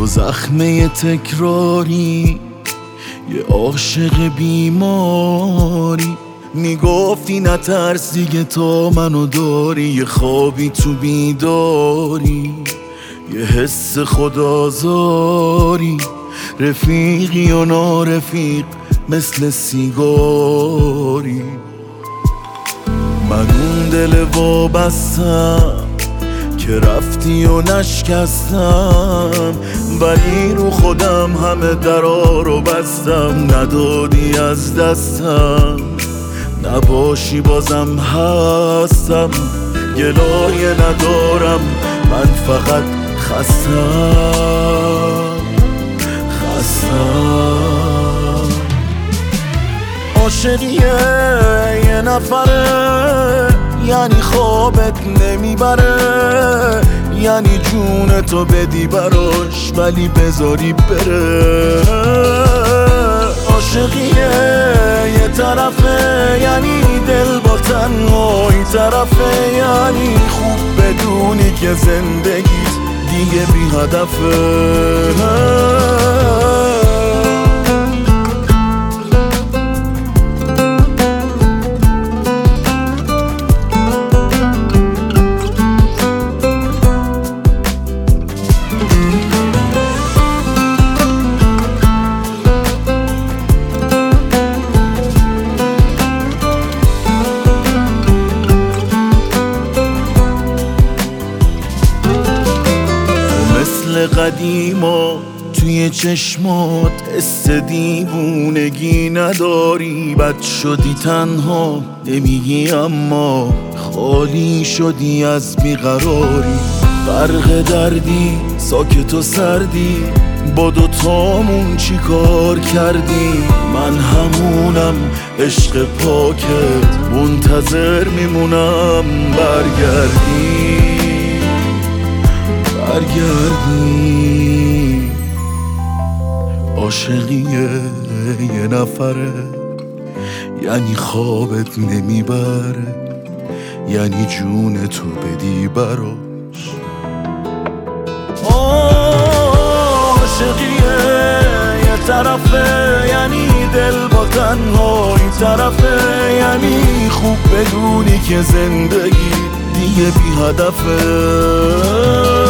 تو زخمه تکراری، یه عاشق بیماری. میگفتی نترس دیگه تا منو داری، یه خوابی تو بیداری، یه حس خودآزاری. رفیقی و نارفیق مثل سیگاری. من اون دل وابستم که رفتی و نشکستم، ولی رو خودم همه درا رو بستم. ندادی از دستم، نباشی بازم هستم. گلایه ندارم، من فقط خستم. عاشقیه یه نفره، یعنی خوابت نمیبره، یعنی جون تو بدی براش ولی بذاری بره. عاشقیه یه طرفه، یعنی دل با تنهایی طرفه، یعنی خوب بدونی که زندگیت دیگه بی هدفه. مثل قدیما توی چشمات حس دیوونگی نداری. بد شدی تنها نمیگی اما خالی شدی از بیقراری. غرق دردی ساکت و سردی، با دوتامون چی کار کردی؟ من همونم عشق پاکت، منتظر میمونم برگردی. عاشقیه یه نفره، یعنی خوابت نمیبره، یعنی جون تو بدی براش. عاشقیه یه طرفه، یعنی دل با تنهایی طرفه، یعنی خوب بدونی که زندگی دیگه بی هدفه.